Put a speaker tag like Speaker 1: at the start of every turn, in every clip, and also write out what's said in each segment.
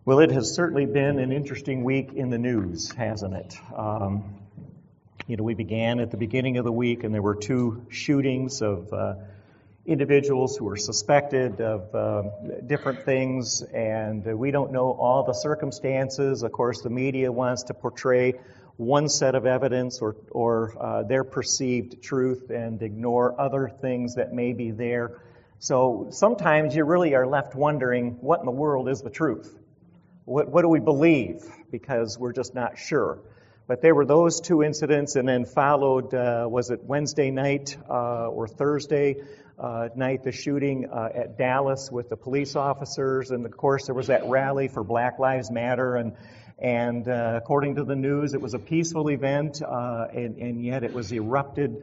Speaker 1: Well, it has certainly been an interesting week in the news, hasn't it? We began at the beginning of the week, and there were two shootings of individuals who were suspected of different things, and we don't know all the circumstances. Of course, the media wants to portray one set of evidence or their perceived truth and ignore other things that may be there. So sometimes you really are left wondering, what in the world is the truth? What do we believe? Because we're just not sure. But there were those two incidents, and then followed, was it Wednesday night or Thursday night, the shooting at Dallas with the police officers. And of course, there was that rally for Black Lives Matter. And according to the news, it was a peaceful event, and yet it was interrupted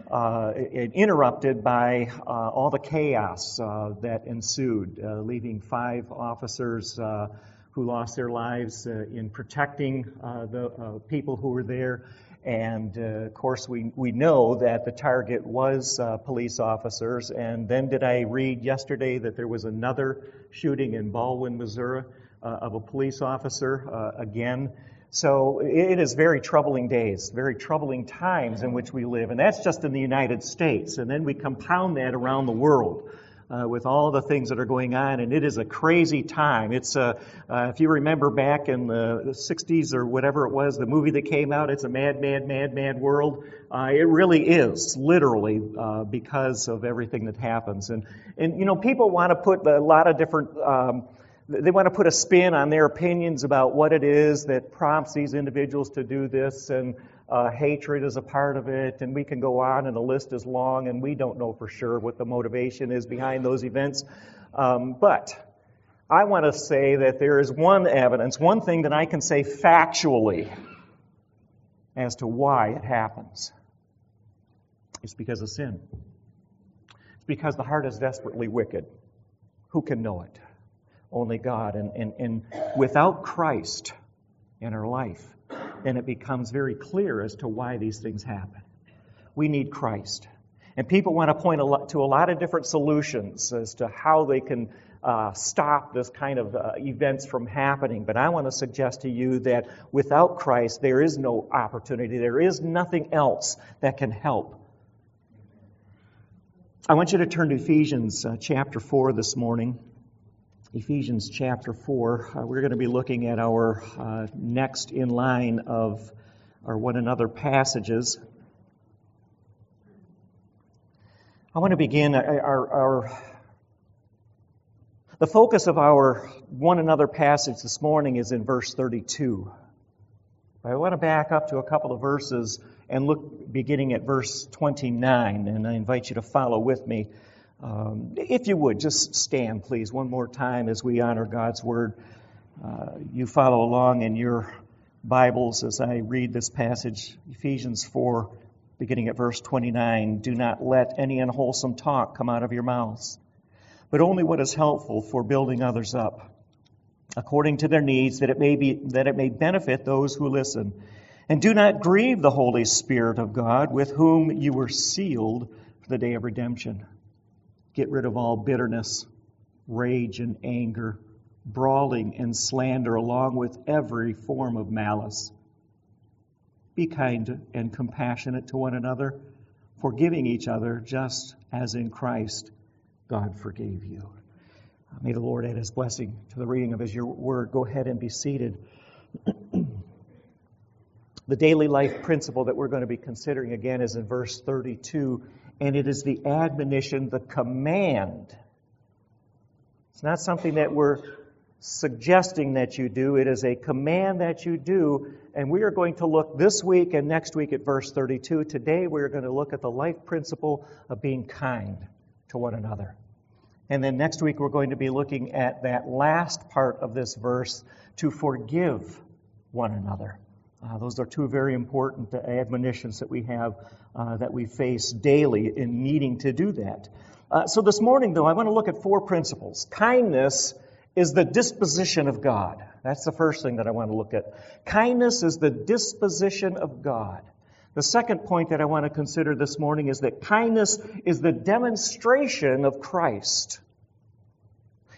Speaker 1: by all the chaos that ensued, leaving 5 officers who lost their lives in protecting the people who were there. And of course, we know that the target was police officers. And then did I read yesterday that there was another shooting in Baldwin, Missouri, of a police officer again. So it is very troubling days, very troubling times in which we live. And that's just in the United States. And then we compound that around the world. With all the things that are going on, and it is a crazy time. It's if you remember back in the 60s or whatever it was, the movie that came out, it's a mad, mad, mad, mad world. It really is, literally, because of everything that happens. And people want to put a lot of different. They want to put a spin on their opinions about what it is that prompts these individuals to do this, and hatred is a part of it, and we can go on, and the list is long, and we don't know for sure what the motivation is behind those events. But I want to say that there is one thing that I can say factually as to why it happens. It's because of sin. It's because the heart is desperately wicked. Who can know it? Only God. And without Christ in our life, then it becomes very clear as to why these things happen. We need Christ. And people want to point to a lot of different solutions as to how they can stop this kind of events from happening. But I want to suggest to you that without Christ, there is no opportunity. There is nothing else that can help. I want you to turn to Ephesians chapter 4 this morning. Ephesians chapter 4. We're going to be looking at our next in line of our one another passages. I want to begin the focus of our one another passage this morning is in verse 32. I want to back up to a couple of verses and look beginning at verse 29, and I invite you to follow with me. If you would, just stand, please, one more time as we honor God's Word. You follow along in your Bibles as I read this passage, Ephesians 4, beginning at verse 29. Do not let any unwholesome talk come out of your mouths, but only what is helpful for building others up, according to their needs, that it may benefit those who listen. And do not grieve the Holy Spirit of God, with whom you were sealed for the day of redemption. Get rid of all bitterness, rage and anger, brawling and slander, along with every form of malice. Be kind and compassionate to one another, forgiving each other, just as in Christ God forgave you. May the Lord add His blessing to the reading of His Word. Go ahead and be seated. The daily life principle that we're going to be considering again is in verse 32. And it is the admonition, the command. It's not something that we're suggesting that you do. It is a command that you do. And we are going to look this week and next week at verse 32. Today we're going to look at the life principle of being kind to one another. And then next week we're going to be looking at that last part of this verse, to forgive one another. Those are two very important admonitions that we have, that we face daily in needing to do that. So this morning, though, I want to look at 4 principles. Kindness is the disposition of God. That's the first thing that I want to look at. Kindness is the disposition of God. The second point that I want to consider this morning is that kindness is the demonstration of Christ.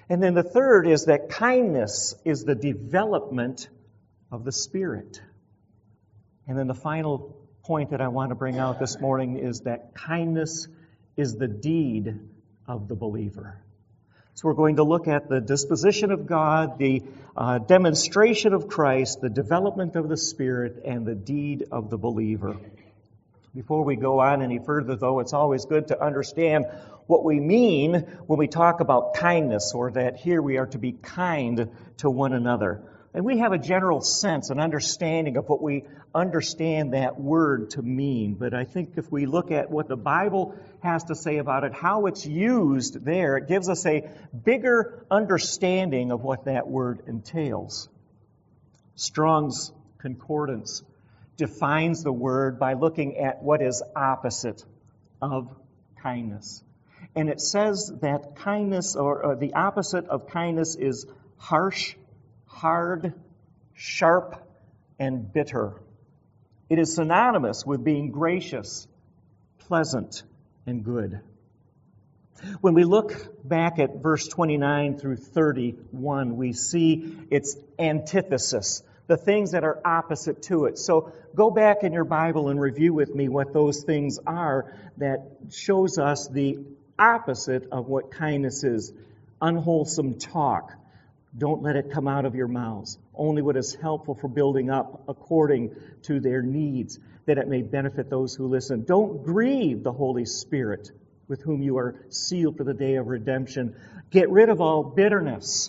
Speaker 1: And then the third is that kindness is the development of the Spirit. And then the final point that I want to bring out this morning is that kindness is the deed of the believer. So we're going to look at the disposition of God, the demonstration of Christ, the development of the Spirit, and the deed of the believer. Before we go on any further, though, it's always good to understand what we mean when we talk about kindness, or that here we are to be kind to one another. And we have a general sense, an understanding of what we understand that word to mean. But I think if we look at what the Bible has to say about it, how it's used there, it gives us a bigger understanding of what that word entails. Strong's Concordance defines the word by looking at what is opposite of kindness. And it says that kindness, or the opposite of kindness, is harsh, hard, sharp, and bitter. It is synonymous with being gracious, pleasant, and good. When we look back at verse 29 through 31, we see its antithesis, the things that are opposite to it. So go back in your Bible and review with me what those things are that shows us the opposite of what kindness is. Unwholesome talk. Don't let it come out of your mouths. Only what is helpful for building up according to their needs, that it may benefit those who listen. Don't grieve the Holy Spirit, with whom you are sealed for the day of redemption. Get rid of all bitterness,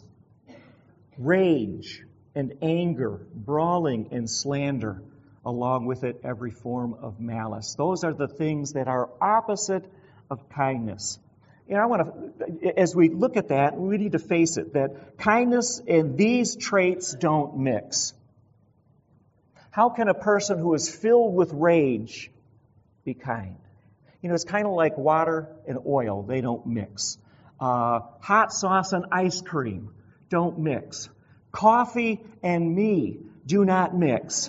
Speaker 1: rage, and anger, brawling, and slander, along with it every form of malice. Those are the things that are opposite of kindness. And I want to, as we look at that, we need to face it, that kindness and these traits don't mix. How can a person who is filled with rage be kind? You know, it's kind of like water and oil. They don't mix. Hot sauce and ice cream don't mix. Coffee and me do not mix.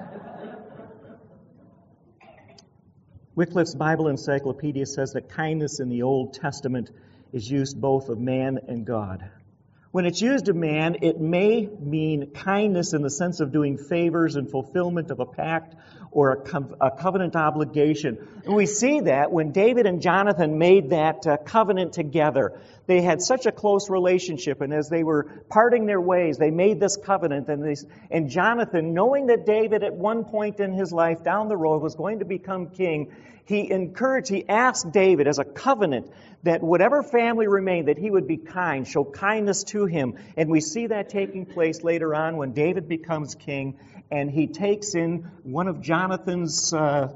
Speaker 1: Wycliffe's Bible Encyclopedia says that kindness in the Old Testament is used both of man and God. When it's used of man, it may mean kindness in the sense of doing favors and fulfillment of a pact or a covenant obligation. And we see that when David and Jonathan made that covenant together. They had such a close relationship, and as they were parting their ways, they made this covenant. And Jonathan, knowing that David at one point in his life down the road was going to become king, he asked David as a covenant that whatever family remained, that he would be kind, show kindness to him. And we see that taking place later on when David becomes king, and he takes in one of Jonathan's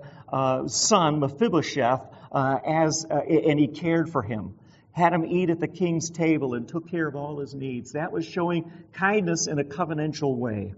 Speaker 1: son, Mephibosheth, and he cared for him. Had him eat at the king's table and took care of all his needs. That was showing kindness in a covenantal way.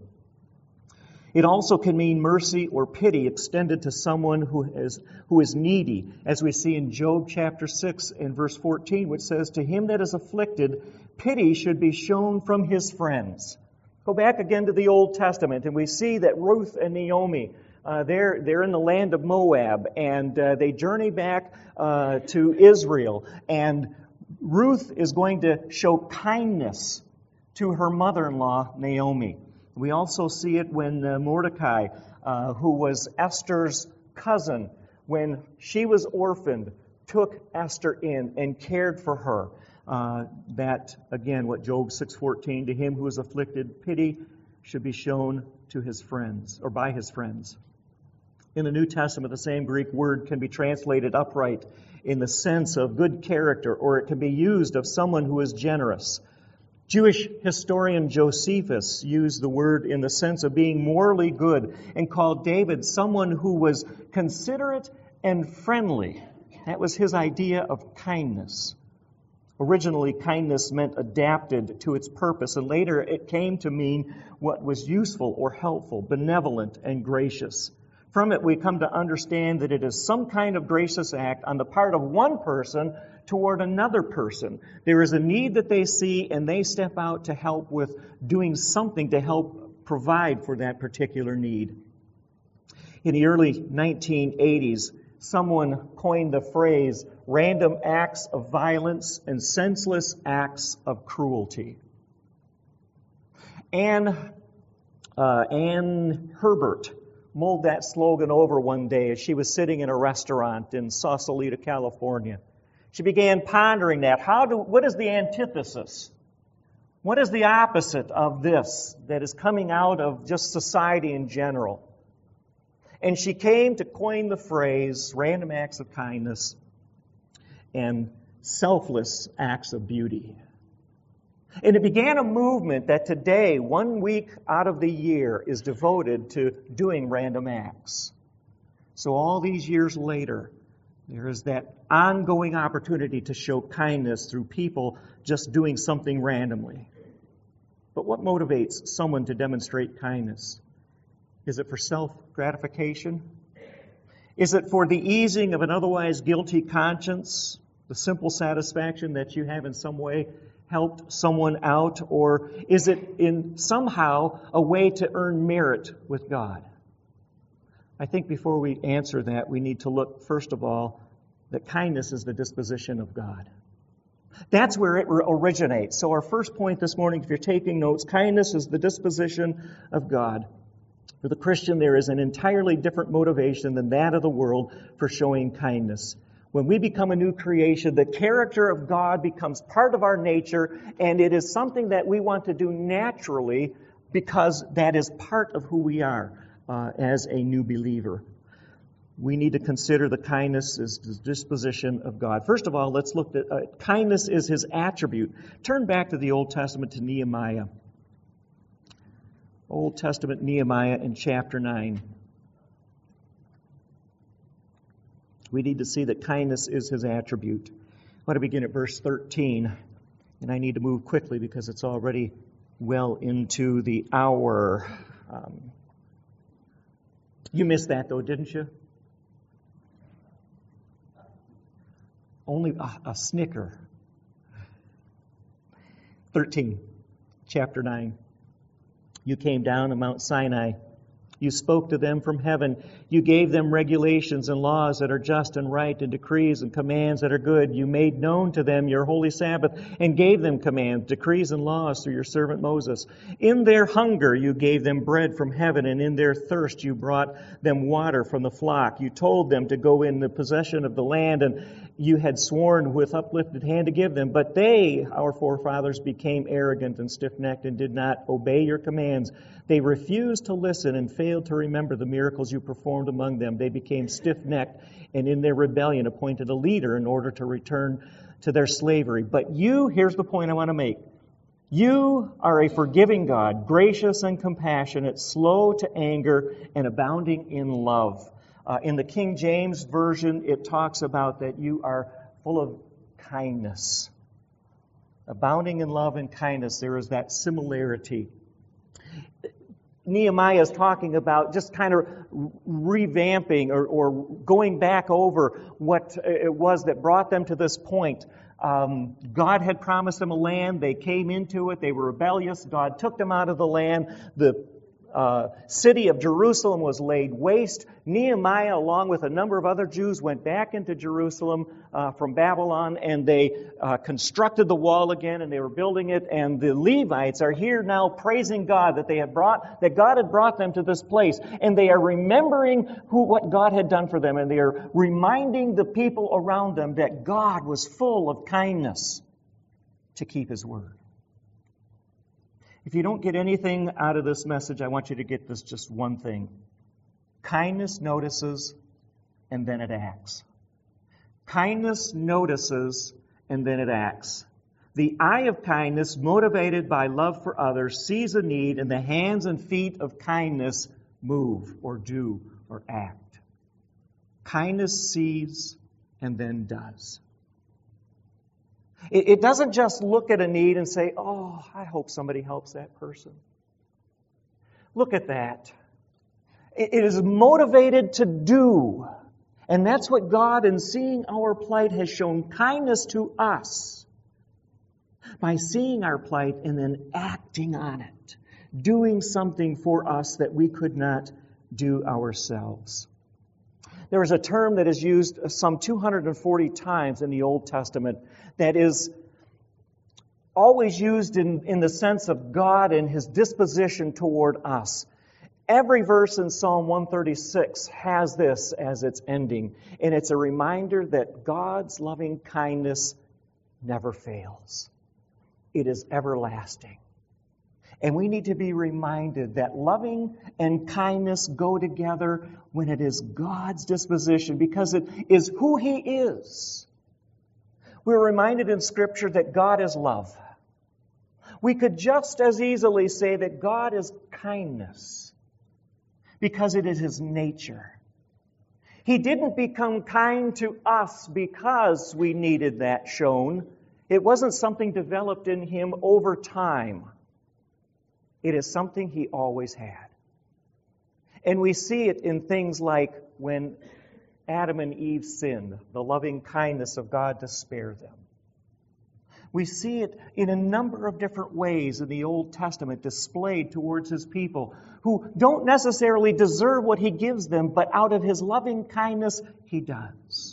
Speaker 1: It also can mean mercy or pity extended to someone who is needy, as we see in Job chapter 6 and verse 14, which says, "To him that is afflicted, pity should be shown from his friends." Go back again to the Old Testament, and we see that Ruth and Naomi, they're in the land of Moab, and they journey back to Israel. And Ruth is going to show kindness to her mother-in-law, Naomi. We also see it when Mordecai, who was Esther's cousin, when she was orphaned, took Esther in and cared for her. That, again, what Job 6:14, to him who is afflicted, pity should be shown to his friends, or by his friends. In the New Testament, the same Greek word can be translated upright in the sense of good character, or it can be used of someone who is generous. Jewish historian Josephus used the word in the sense of being morally good and called David someone who was considerate and friendly. That was his idea of kindness. Originally, kindness meant adapted to its purpose, and later it came to mean what was useful or helpful, benevolent and gracious. From it, we come to understand that it is some kind of gracious act on the part of one person toward another person. There is a need that they see, and they step out to help with doing something to help provide for that particular need. In the early 1980s, someone coined the phrase random acts of violence and senseless acts of cruelty. Anne Herbert mulled that slogan over one day as she was sitting in a restaurant in Sausalito, California. She began pondering that. What is the antithesis? What is the opposite of this that is coming out of just society in general? And she came to coin the phrase random acts of kindness and selfless acts of beauty. And it began a movement that today, 1 week out of the year, is devoted to doing random acts. So all these years later, there is that ongoing opportunity to show kindness through people just doing something randomly. But what motivates someone to demonstrate kindness? Is it for self-gratification? Is it for the easing of an otherwise guilty conscience? The simple satisfaction that you have in some way helped someone out? Or is it in somehow a way to earn merit with God? I think before we answer that, we need to look, first of all, that kindness is the disposition of God. That's where it originates. So our first point this morning, if you're taking notes, kindness is the disposition of God. For the Christian, there is an entirely different motivation than that of the world for showing kindness. When we become a new creation, the character of God becomes part of our nature, and it is something that we want to do naturally because that is part of who we are as a new believer. We need to consider the kindness as the disposition of God. First of all, let's look at kindness is His attribute. Turn back to the Old Testament to Nehemiah. Old Testament Nehemiah in chapter 9. We need to see that kindness is His attribute. I want to begin at verse 13, and I need to move quickly because it's already well into the hour. You missed that though, didn't you? Only a snicker. 13, chapter 9. You came down to Mount Sinai. You spoke to them from heaven. You gave them regulations and laws that are just and right, and decrees and commands that are good. You made known to them your holy Sabbath and gave them commands, decrees, and laws through your servant Moses. In their hunger you gave them bread from heaven, and in their thirst you brought them water from the flock. You told them to go in the possession of the land, and you had sworn with uplifted hand to give them. But they, our forefathers, became arrogant and stiff-necked and did not obey your commands. They refused to listen and failed to remember the miracles you performed among them. They became stiff-necked and in their rebellion appointed a leader in order to return to their slavery. But you, here's the point I want to make. You are a forgiving God, gracious and compassionate, slow to anger, and abounding in love. In the King James Version, it talks about that you are full of kindness. Abounding in love and kindness, there is that similarity. Nehemiah is talking about just kind of revamping or going back over what it was that brought them to this point. God had promised them a land. They came into it. They were rebellious. God took them out of the land. The city of Jerusalem was laid waste. Nehemiah, along with a number of other Jews, went back into Jerusalem from Babylon, and they constructed the wall again, and they were building it. And the Levites are here now praising God that God had brought them to this place, and they are remembering what God had done for them, and they are reminding the people around them that God was full of kindness to keep His word. If you don't get anything out of this message, I want you to get this just one thing. Kindness notices, and then it acts. Kindness notices, and then it acts. The eye of kindness, motivated by love for others, sees a need, and the hands and feet of kindness move or do or act. Kindness sees and then does. It doesn't just look at a need and say, oh, I hope somebody helps that person. Look at that. It is motivated to do. And that's what God, in seeing our plight, has shown kindness to us. By seeing our plight and then acting on it. Doing something for us that we could not do ourselves. There is a term that is used some 240 times in the Old Testament that is always used in the sense of God and His disposition toward us. Every verse in Psalm 136 has this as its ending, and it's a reminder that God's loving kindness never fails. It is everlasting. And we need to be reminded that loving and kindness go together when it is God's disposition, because it is who He is. We're reminded in Scripture that God is love. We could just as easily say that God is kindness, because it is His nature. He didn't become kind to us because we needed that shown. It wasn't something developed in Him over time. It is something He always had. And we see it in things like when Adam and Eve sinned, the loving kindness of God to spare them. We see it in a number of different ways in the Old Testament displayed towards His people who don't necessarily deserve what He gives them, but out of His loving kindness, He does.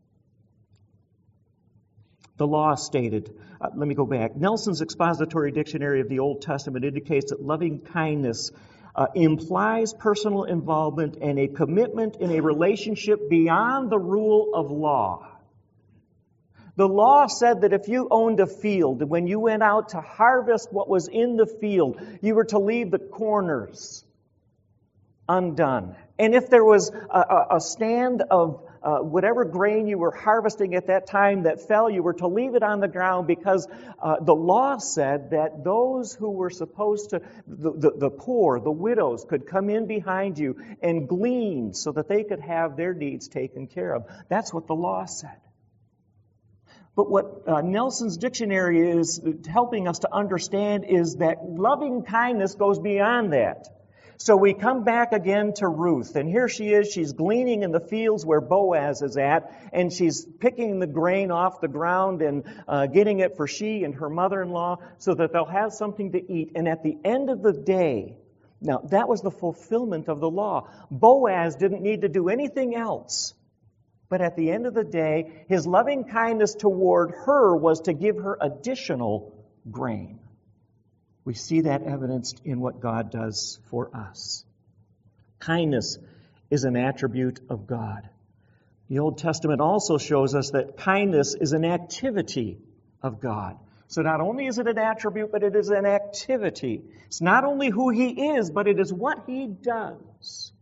Speaker 1: The law stated, let me go back. Nelson's Expository Dictionary of the Old Testament indicates that loving kindness implies personal involvement and a commitment in a relationship beyond the rule of law. The law said that if you owned a field, when you went out to harvest what was in the field, you were to leave the corners undone. And if there was a stand of whatever grain you were harvesting at that time that fell, you were to leave it on the ground, because the law said that those who were supposed to, the poor, the widows, could come in behind you and glean so that they could have their needs taken care of. That's what the law said. But what Nelson's dictionary is helping us to understand is that loving kindness goes beyond that. So we come back again to Ruth, and here she is. She's gleaning in the fields where Boaz is at, and she's picking the grain off the ground and getting it for she and her mother-in-law so that they'll have something to eat. And at the end of the day, now that was the fulfillment of the law. Boaz didn't need to do anything else. But at the end of the day, his loving kindness toward her was to give her additional grain. We see that evidenced in what God does for us. Kindness is an attribute of God. The Old Testament also shows us that kindness is an activity of God. So not only is it an attribute, but it is an activity. It's not only who He is, but it is what He does.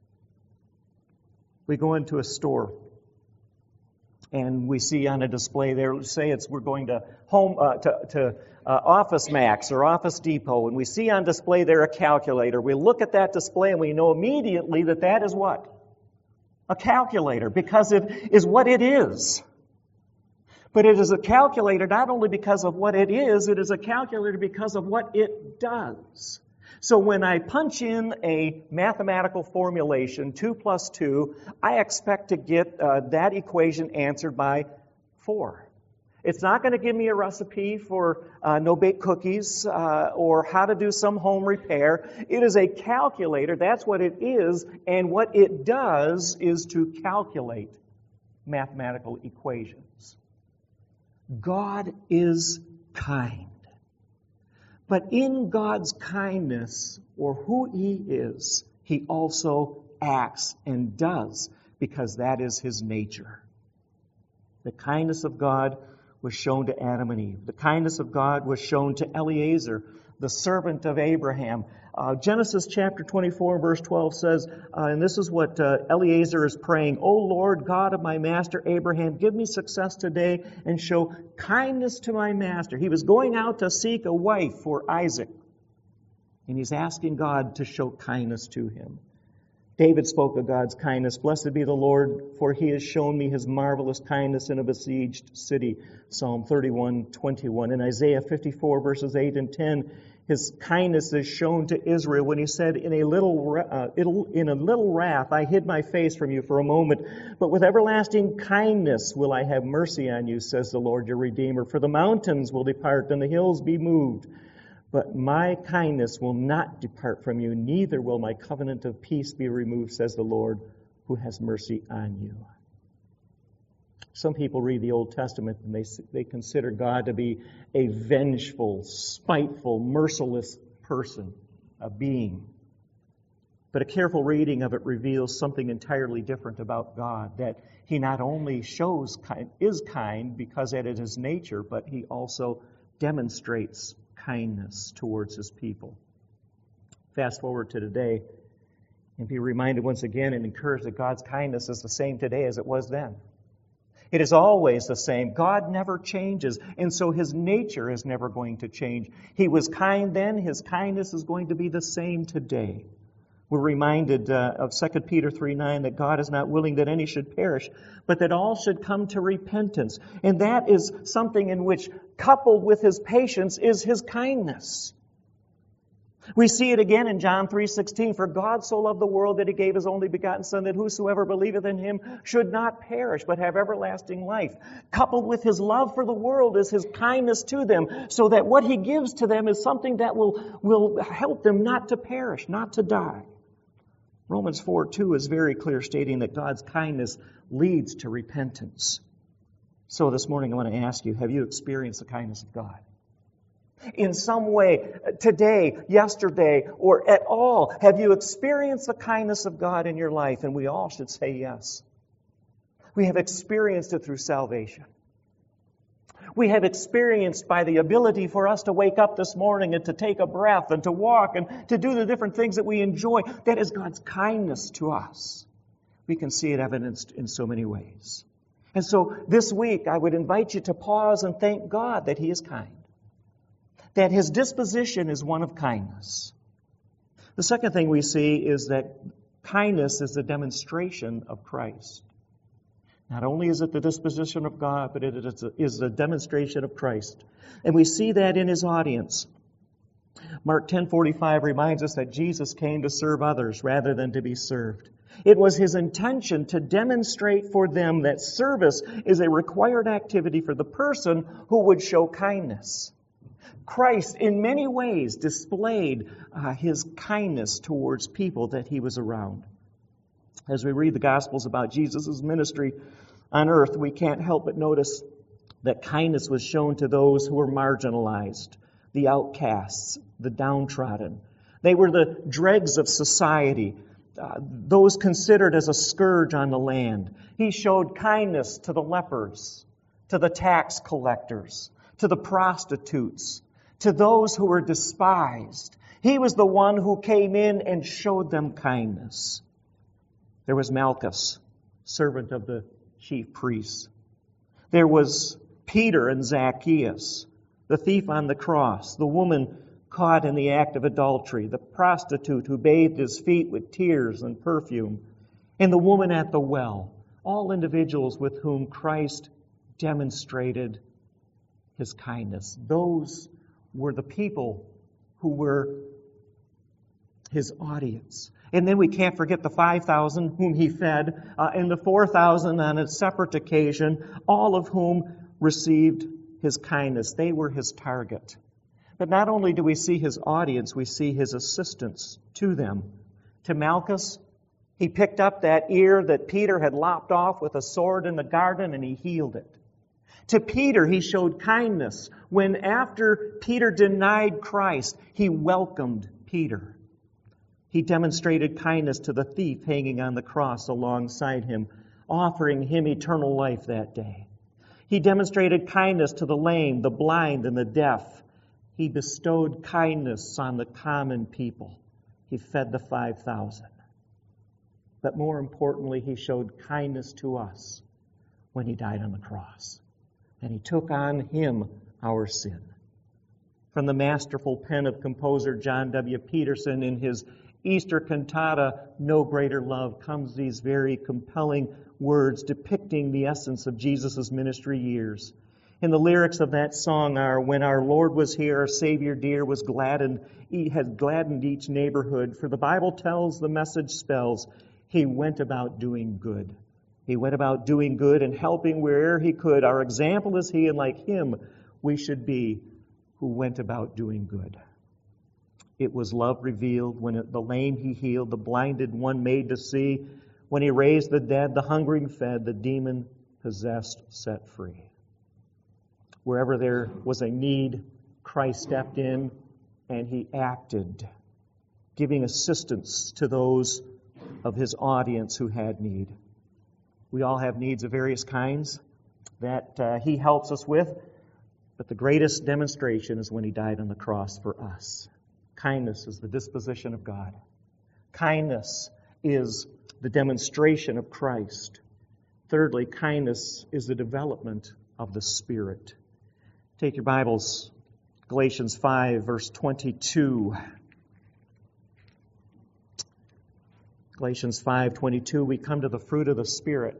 Speaker 1: We go into a store, and we see on a display there, say we're going to Office Max or Office Depot, and we see on display there a calculator. We look at that display and we know immediately that that is what? A calculator, because it is what it is. But it is a calculator not only because of what it is a calculator because of what it does. So when I punch in a mathematical formulation, 2 plus 2, I expect to get that equation answered by 4. It's not going to give me a recipe for no-bake cookies or how to do some home repair. It is a calculator. That's what it is. And what it does is to calculate mathematical equations. God is kind. But in God's kindness, or who He is, He also acts and does, because that is His nature. The kindness of God was shown to Adam and Eve. The kindness of God was shown to Eliezer, the servant of Abraham. Genesis chapter 24, verse 12 says, and this is what Eliezer is praying, "O Lord, God of my master Abraham, give me success today and show kindness to my master." He was going out to seek a wife for Isaac, and he's asking God to show kindness to him. David spoke of God's kindness. "Blessed be the Lord, for He has shown me His marvelous kindness in a besieged city." Psalm 31:21. In Isaiah 54, verses 8 and 10, His kindness is shown to Israel when He said, in a little wrath I hid my face from you for a moment, but with everlasting kindness will I have mercy on you, says the Lord your Redeemer. For the mountains will depart and the hills be moved, but my kindness will not depart from you, neither will my covenant of peace be removed, says the Lord who has mercy on you. Some people read the Old Testament and they consider God to be a vengeful, spiteful, merciless person, a being. But a careful reading of it reveals something entirely different about God, that He not only is kind because that is His nature, but He also demonstrates kindness towards His people. Fast forward to today, and be reminded once again and encouraged that God's kindness is the same today as it was then. It is always the same. God never changes, and so His nature is never going to change. He was kind then. His kindness is going to be the same today. We're reminded of 2 Peter 3:9 that God is not willing that any should perish, but that all should come to repentance. And that is something in which, coupled with His patience, is His kindness. We see it again in John 3:16. For God so loved the world that He gave His only begotten Son, that whosoever believeth in Him should not perish, but have everlasting life. Coupled with His love for the world is His kindness to them, so that what He gives to them is something that will help them not to perish, not to die. Romans 4:2 is very clear, stating that God's kindness leads to repentance. So this morning I want to ask you, have you experienced the kindness of God? In some way, today, yesterday, or at all, have you experienced the kindness of God in your life? And we all should say yes. We have experienced it through salvation. We have experienced by the ability for us to wake up this morning and to take a breath and to walk and to do the different things that we enjoy. That is God's kindness to us. We can see it evidenced in so many ways. And so this week, I would invite you to pause and thank God that He is kind, that His disposition is one of kindness. The second thing we see is that kindness is a demonstration of Christ. Not only is it the disposition of God, but it is a demonstration of Christ. And we see that in His audience. Mark 10:45 reminds us that Jesus came to serve others rather than to be served. It was His intention to demonstrate for them that service is a required activity for the person who would show kindness. Christ, in many ways, displayed His kindness towards people that He was around. As we read the Gospels about Jesus' ministry on earth, we can't help but notice that kindness was shown to those who were marginalized, the outcasts, the downtrodden. They were the dregs of society, those considered as a scourge on the land. He showed kindness to the lepers, to the tax collectors, to the prostitutes, to those who were despised. He was the one who came in and showed them kindness. There was Malchus, servant of the chief priests. There was Peter and Zacchaeus, the thief on the cross, the woman caught in the act of adultery, the prostitute who bathed His feet with tears and perfume, and the woman at the well, all individuals with whom Christ demonstrated His kindness. Those were the people who were His audience. And then we can't forget the 5,000 whom He fed, and the 4,000 on a separate occasion, all of whom received His kindness. They were His target. But not only do we see His audience, we see His assistance to them. To Malchus, He picked up that ear that Peter had lopped off with a sword in the garden, and He healed it. To Peter, He showed kindness when, after Peter denied Christ, He welcomed Peter. He demonstrated kindness to the thief hanging on the cross alongside Him, offering him eternal life that day. He demonstrated kindness to the lame, the blind, and the deaf. He bestowed kindness on the common people. He fed the 5,000. But more importantly, He showed kindness to us when He died on the cross. And He took on Him our sin. From the masterful pen of composer John W. Peterson in his Easter cantata, No Greater Love, comes these very compelling words depicting the essence of Jesus' ministry years. And the lyrics of that song are, when our Lord was here, our Savior dear has gladdened each neighborhood. For the Bible tells, the message spells, He went about doing good. He went about doing good and helping wherever He could. Our example is He, and like Him we should be, who went about doing good. It was love revealed when the lame He healed, the blinded one made to see. when He raised the dead, the hungering fed, the demon-possessed set free. Wherever there was a need, Christ stepped in and He acted, giving assistance to those of His audience who had need. We all have needs of various kinds that He helps us with, but the greatest demonstration is when He died on the cross for us. Kindness is the disposition of God. Kindness is the demonstration of Christ. Thirdly, kindness is the development of the Spirit. Take your Bibles, Galatians 5, verse 22. Galatians 5:22, we come to the fruit of the Spirit.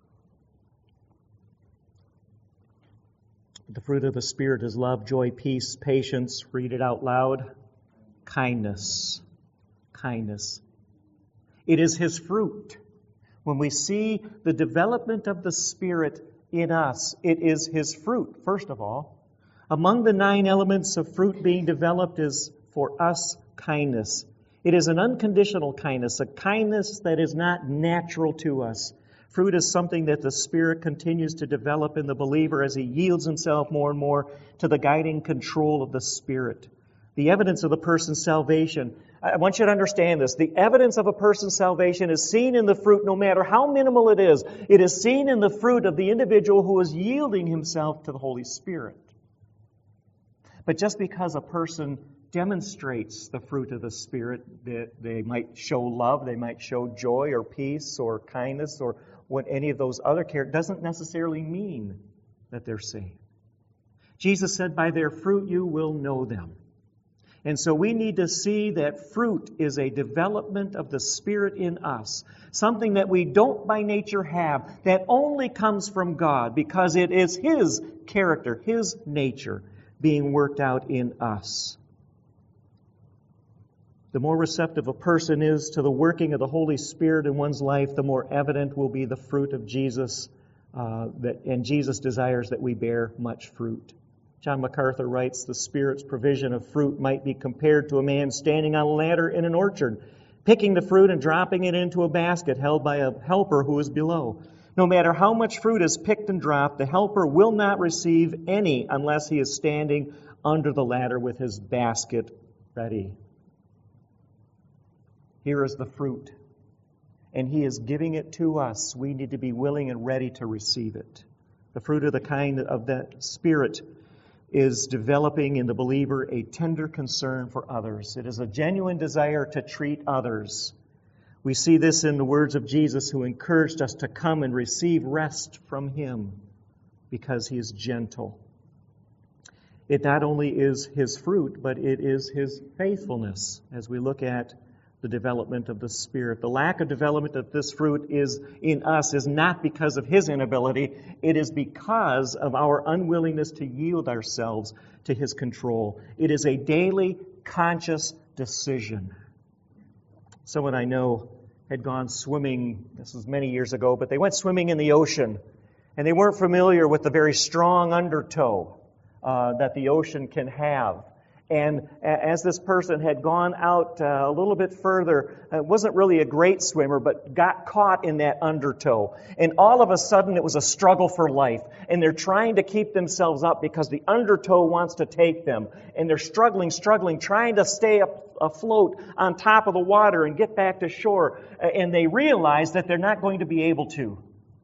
Speaker 1: The fruit of the Spirit is love, joy, peace, patience. Read it out loud. Kindness. Kindness. It is His fruit. When we see the development of the Spirit in us, it is His fruit, first of all. Among the 9 elements of fruit being developed is, for us, kindness. It is an unconditional kindness, a kindness that is not natural to us. Fruit is something that the Spirit continues to develop in the believer as he yields himself more and more to the guiding control of the Spirit. The evidence of the person's salvation. I want you to understand this. The evidence of a person's salvation is seen in the fruit, no matter how minimal it is. It is seen in the fruit of the individual who is yielding himself to the Holy Spirit. But just because a person demonstrates the fruit of the Spirit, that they might show love, they might show joy or peace or kindness or what any of those other characters, doesn't necessarily mean that they're saved. Jesus said, by their fruit you will know them. And so we need to see that fruit is a development of the Spirit in us, something that we don't by nature have, that only comes from God because it is His character, His nature being worked out in us. The more receptive a person is to the working of the Holy Spirit in one's life, the more evident will be the fruit of Jesus, and Jesus desires that we bear much fruit. John MacArthur writes, the Spirit's provision of fruit might be compared to a man standing on a ladder in an orchard, picking the fruit and dropping it into a basket held by a helper who is below. No matter how much fruit is picked and dropped, the helper will not receive any unless he is standing under the ladder with his basket ready. Here is the fruit, and He is giving it to us. We need to be willing and ready to receive it. The fruit of the kind of that Spirit is developing in the believer a tender concern for others. It is a genuine desire to treat others. We see this in the words of Jesus, who encouraged us to come and receive rest from Him because He is gentle. It not only is His fruit, but it is His faithfulness as we look at the development of the Spirit. The lack of development of this fruit is in us is not because of His inability. It is because of our unwillingness to yield ourselves to His control. It is a daily, conscious decision. Someone I know had gone swimming, this was many years ago, but they went swimming in the ocean, and they weren't familiar with the very strong undertow that the ocean can have. And as this person had gone out a little bit further, wasn't really a great swimmer, but got caught in that undertow. And all of a sudden, it was a struggle for life. And they're trying to keep themselves up because the undertow wants to take them. And they're struggling, trying to stay afloat on top of the water and get back to shore. And they realize that they're not going to be able to.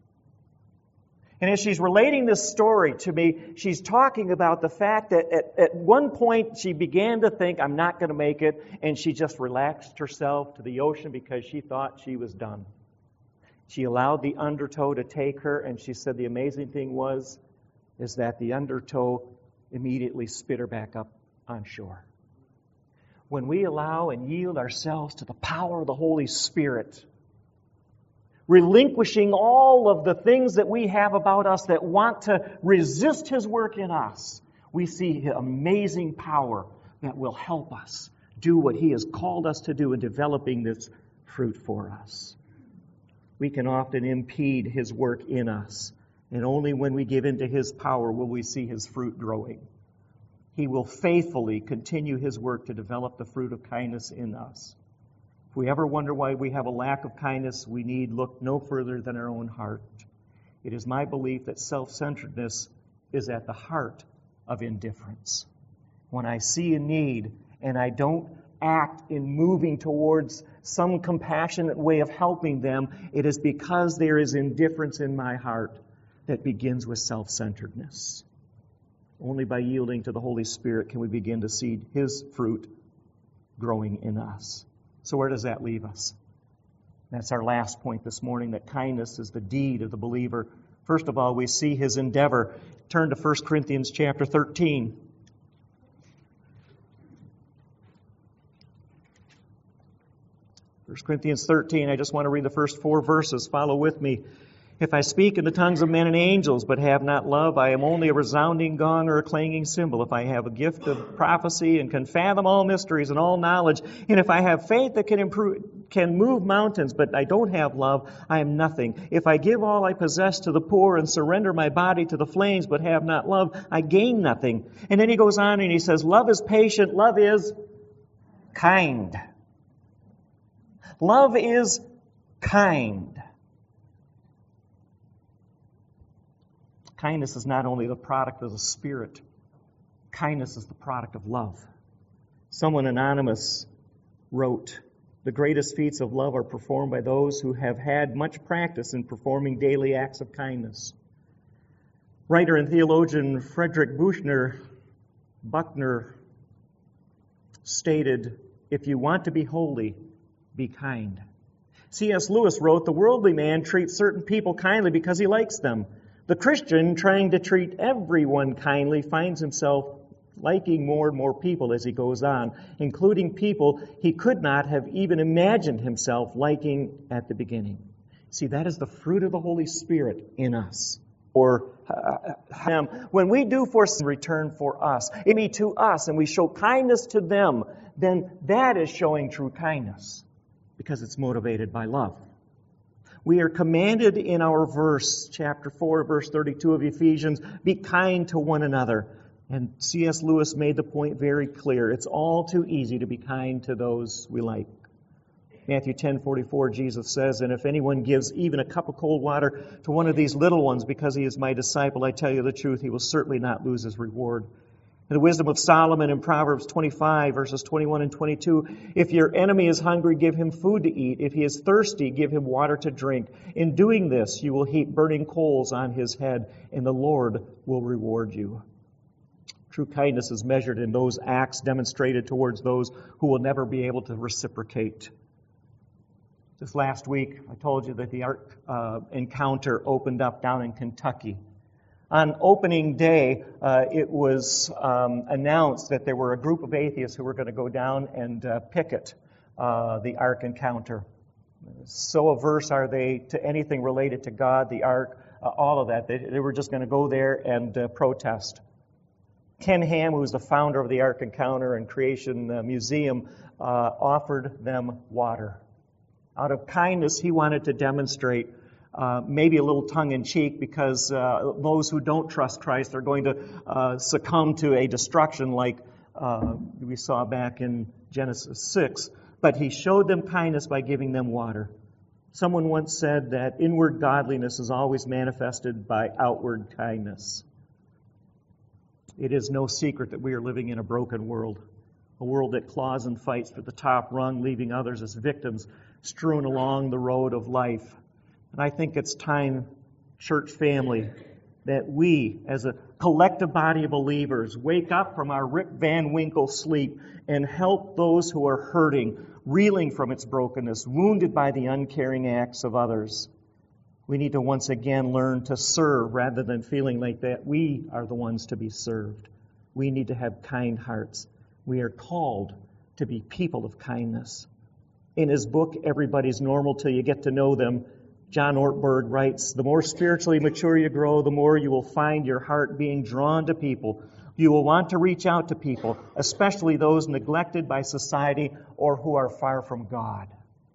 Speaker 1: And as she's relating this story to me, she's talking about the fact that at one point she began to think, I'm not going to make it, and she just relaxed herself to the ocean because she thought she was done. She allowed the undertow to take her, and she said the amazing thing is that the undertow immediately spit her back up on shore. When we allow and yield ourselves to the power of the Holy Spirit, relinquishing all of the things that we have about us that want to resist His work in us, we see amazing power that will help us do what He has called us to do in developing this fruit for us. We can often impede His work in us, and only when we give in to His power will we see His fruit growing. He will faithfully continue His work to develop the fruit of kindness in us. If we ever wonder why we have a lack of kindness, we need look no further than our own heart. It is my belief that self-centeredness is at the heart of indifference. When I see a need and I don't act in moving towards some compassionate way of helping them, it is because there is indifference in my heart that begins with self-centeredness. Only by yielding to the Holy Spirit can we begin to see His fruit growing in us. So where does that leave us? That's our last point this morning, that kindness is the deed of the believer. First of all, we see his endeavor. Turn to 1 Corinthians chapter 13. 1 Corinthians 13, I just want to read the first 4 verses. Follow with me. If I speak in the tongues of men and angels, but have not love, I am only a resounding gong or a clanging cymbal. If I have a gift of prophecy and can fathom all mysteries and all knowledge, and if I have faith that can move mountains, but I don't have love, I am nothing. If I give all I possess to the poor and surrender my body to the flames, but have not love, I gain nothing. And then he goes on and he says, love is patient, love is kind. Love is kind. Kindness is not only the product of the Spirit. Kindness is the product of love. Someone anonymous wrote, the greatest feats of love are performed by those who have had much practice in performing daily acts of kindness. Writer and theologian Frederick Buchner stated, if you want to be holy, be kind. C.S. Lewis wrote, the worldly man treats certain people kindly because he likes them. The Christian, trying to treat everyone kindly, finds himself liking more and more people as he goes on, including people he could not have even imagined himself liking at the beginning. See, that is the fruit of the Holy Spirit in us. Or when we do for in return for us, it be to us, and we show kindness to them, then that is showing true kindness because it's motivated by love. We are commanded in our verse, chapter 4, verse 32 of Ephesians, be kind to one another. And C.S. Lewis made the point very clear. It's all too easy to be kind to those we like. Matthew 10:44, Jesus says, and if anyone gives even a cup of cold water to one of these little ones because he is my disciple, I tell you the truth, he will certainly not lose his reward. In the wisdom of Solomon in Proverbs 25, verses 21 and 22, if your enemy is hungry, give him food to eat. If he is thirsty, give him water to drink. In doing this, you will heap burning coals on his head, and the Lord will reward you. True kindness is measured in those acts demonstrated towards those who will never be able to reciprocate. Just last week, I told you that the Ark encounter opened up down in Kentucky. On opening day, it was announced that there were a group of atheists who were going to go down and picket the Ark encounter. So averse are they to anything related to God, the Ark, all of that. They were just going to go there and protest. Ken Ham, who was the founder of the Ark Encounter and Creation Museum, offered them water. Out of kindness, he wanted to demonstrate maybe a little tongue-in-cheek because those who don't trust Christ are going to succumb to a destruction like we saw back in Genesis 6. But he showed them kindness by giving them water. Someone once said that inward godliness is always manifested by outward kindness. It is no secret that we are living in a broken world, a world that claws and fights for the top rung, leaving others as victims strewn along the road of life. And I think it's time, church family, that we, as a collective body of believers, wake up from our Rip Van Winkle sleep and help those who are hurting, reeling from its brokenness, wounded by the uncaring acts of others. We need to once again learn to serve rather than feeling like that we are the ones to be served. We need to have kind hearts. We are called to be people of kindness. In his book, Everybody's Normal Till You Get to Know Them, John Ortberg writes, the more spiritually mature you grow, the more you will find your heart being drawn to people. You will want to reach out to people, especially those neglected by society or who are far from God.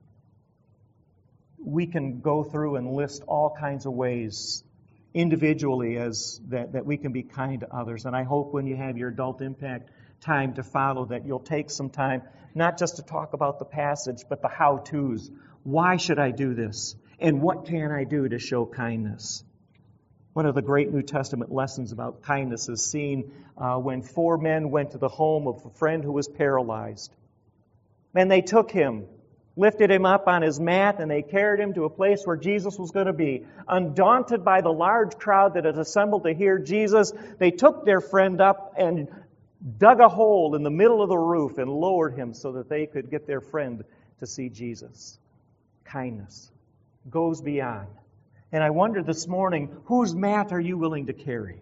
Speaker 1: We can go through and list all kinds of ways individually as that we can be kind to others. And I hope when you have your adult impact time to follow, that you'll take some time, not just to talk about the passage, but the how-tos. Why should I do this? And what can I do to show kindness? One of the great New Testament lessons about kindness is seen when 4 men went to the home of a friend who was paralyzed. And they took him, lifted him up on his mat, and they carried him to a place where Jesus was going to be. Undaunted by the large crowd that had assembled to hear Jesus, they took their friend up and dug a hole in the middle of the roof and lowered him so that they could get their friend to see Jesus. Kindness goes beyond. And I wonder this morning, whose mat are you willing to carry?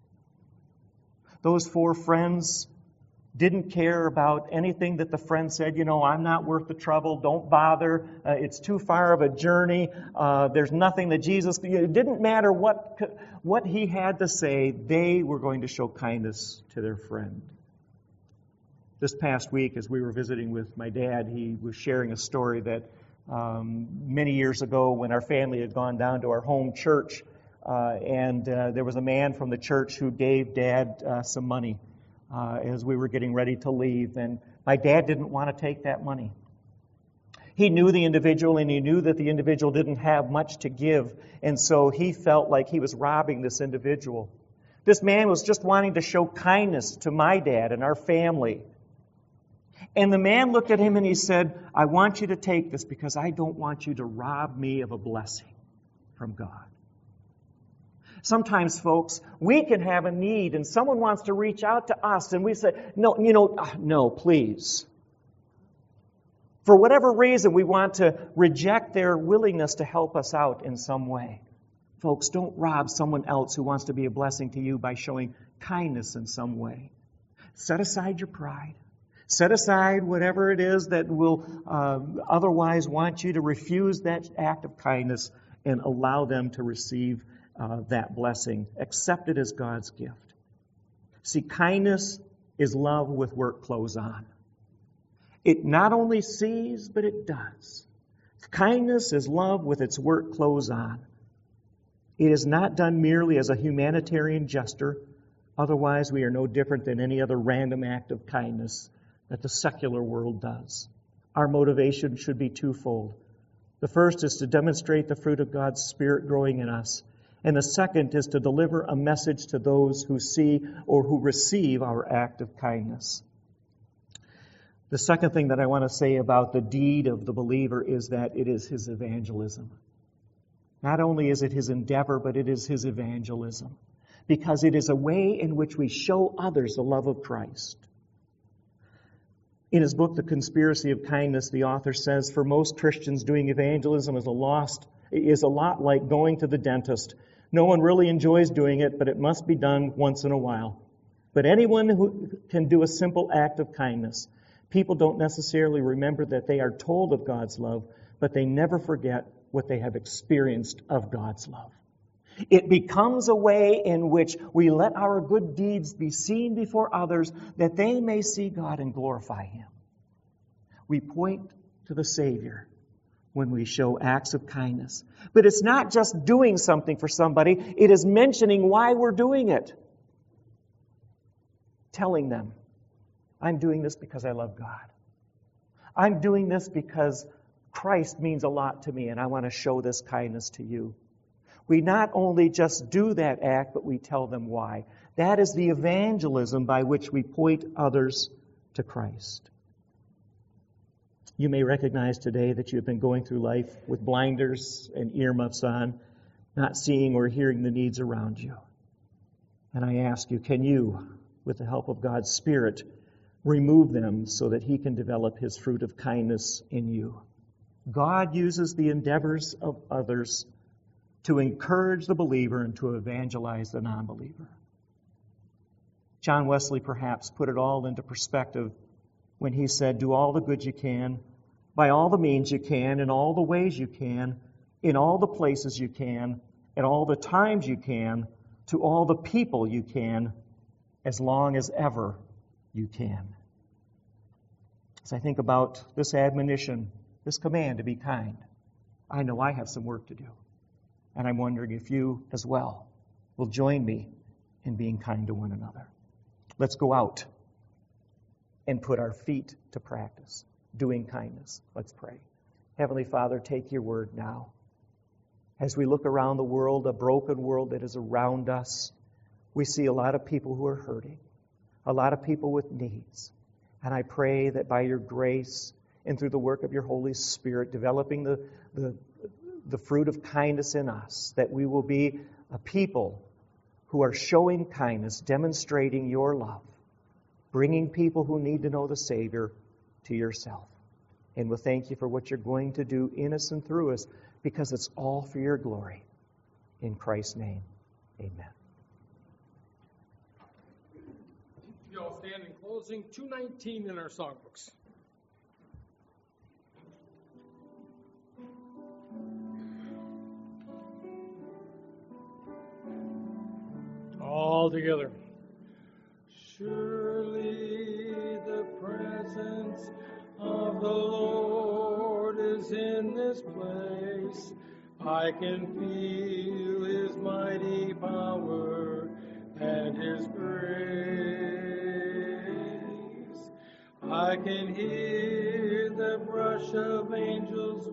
Speaker 1: Those 4 friends didn't care about anything that the friend said. I'm not worth the trouble. Don't bother. It's too far of a journey. There's nothing that Jesus... It didn't matter what he had to say. They were going to show kindness to their friend. This past week, as we were visiting with my dad, he was sharing a story that many years ago when our family had gone down to our home church, and there was a man from the church who gave Dad some money as we were getting ready to leave. And my dad didn't want to take that money. He knew the individual, and he knew that the individual didn't have much to give, and so he felt like he was robbing this individual. This man was just wanting to show kindness to my dad and our family. And the man looked at him and he said, I want you to take this because I don't want you to rob me of a blessing from God. Sometimes, folks, we can have a need and someone wants to reach out to us and we say, no, please. For whatever reason, we want to reject their willingness to help us out in some way. Folks, don't rob someone else who wants to be a blessing to you by showing kindness in some way. Set aside your pride. Set aside whatever it is that will otherwise want you to refuse that act of kindness and allow them to receive that blessing. Accept it as God's gift. See, kindness is love with work clothes on. It not only sees, but it does. Kindness is love with its work clothes on. It is not done merely as a humanitarian gesture. Otherwise, we are no different than any other random act of kindness that the secular world does. Our motivation should be twofold. The first is to demonstrate the fruit of God's Spirit growing in us. And the second is to deliver a message to those who see or who receive our act of kindness. The second thing that I want to say about the deed of the believer is that it is his evangelism. Not only is it his endeavor, but it is his evangelism. Because it is a way in which we show others the love of Christ. In his book, The Conspiracy of Kindness, the author says, for most Christians, doing evangelism is a lot like going to the dentist. No one really enjoys doing it, but it must be done once in a while. But anyone who can do a simple act of kindness, people don't necessarily remember that they are told of God's love, but they never forget what they have experienced of God's love. It becomes a way in which we let our good deeds be seen before others, that they may see God and glorify Him. We point to the Savior when we show acts of kindness. But it's not just doing something for somebody, it is mentioning why we're doing it. Telling them, I'm doing this because I love God. I'm doing this because Christ means a lot to me and I want to show this kindness to you. We not only just do that act, but we tell them why. That is the evangelism by which we point others to Christ. You may recognize today that you have been going through life with blinders and earmuffs on, not seeing or hearing the needs around you. And I ask you, can you, with the help of God's Spirit, remove them so that He can develop His fruit of kindness in you? God uses the endeavors of others to encourage the believer and to evangelize the non-believer. John Wesley perhaps put it all into perspective when he said, do all the good you can, by all the means you can, in all the ways you can, in all the places you can, at all the times you can, to all the people you can, as long as ever you can. As I think about this admonition, this command to be kind, I know I have some work to do. And I'm wondering if you as well will join me in being kind to one another. Let's go out and put our feet to practice, doing kindness. Let's pray. Heavenly Father, take your word now. As we look around the world, a broken world that is around us, we see a lot of people who are hurting, a lot of people with needs. And I pray that by your grace and through the work of your Holy Spirit, developing the fruit of kindness in us, that we will be a people who are showing kindness, demonstrating your love, bringing people who need to know the Savior to yourself. And we'll thank you for what you're going to do in us and through us, because it's all for your glory. In Christ's name, amen.
Speaker 2: You all stand in closing, 219 in our songbooks. All together. Surely the presence of the Lord is in this place. I can feel his mighty power and his grace. I can hear the brush of angels